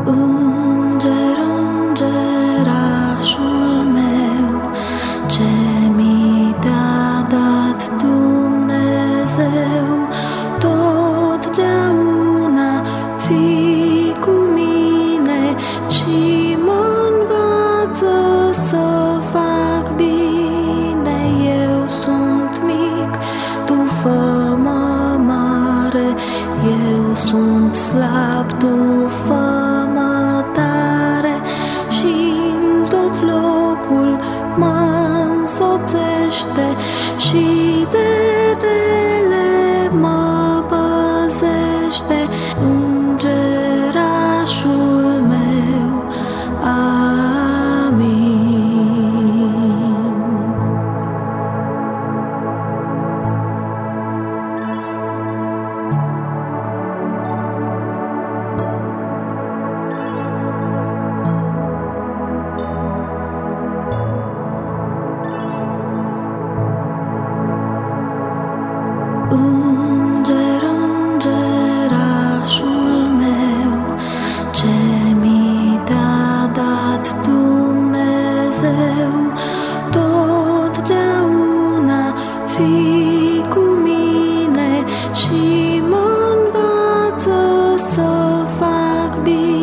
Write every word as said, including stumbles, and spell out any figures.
Înger, îngerașul meu, ce mi te-a dat Dumnezeu, totdeauna fii cu mine și mă învață să fac bine. Eu sunt mic, tu fă-mă mare, eu sunt slab, tu fă-mă tare, și-n tot locul mă însoțește și de rele mă păzește. Îngerașul meu, amin. Înger, îngerașul meu, ce mi te-a dat Dumnezeu, totdeauna fii cu mine și mă învață să fac bine.